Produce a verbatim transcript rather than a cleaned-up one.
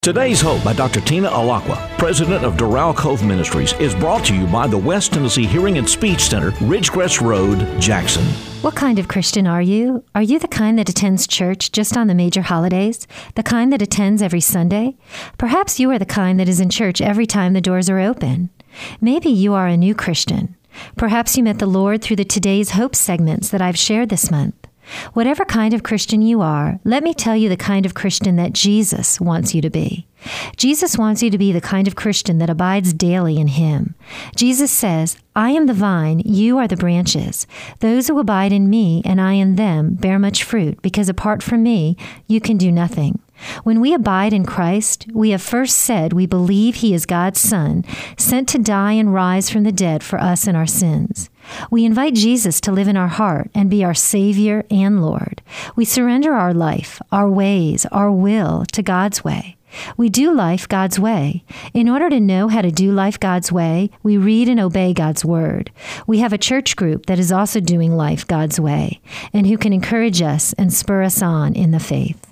Today's Hope by Doctor Tina Alakwa, president of Doral Cove Ministries, is brought to you by the West Tennessee Hearing and Speech Center, Ridgecrest Road, Jackson. What kind of Christian are you? Are you the kind that attends church just on the major holidays? The kind that attends every Sunday? Perhaps you are the kind that is in church every time the doors are open. Maybe you are a new Christian. Perhaps you met the Lord through the Today's Hope segments that I've shared this month. Whatever kind of Christian you are, let me tell you the kind of Christian that Jesus wants you to be. Jesus wants you to be the kind of Christian that abides daily in Him. Jesus says, I am the vine, you are the branches. Those who abide in me and I in them bear much fruit, because apart from me, you can do nothing. When we abide in Christ, we have first said we believe He is God's Son, sent to die and rise from the dead for us and our sins. We invite Jesus to live in our heart and be our Savior and Lord. We surrender our life, our ways, our will to God's way. We do life God's way. In order to know how to do life God's way, we read and obey God's Word. We have a church group that is also doing life God's way, and who can encourage us and spur us on in the faith.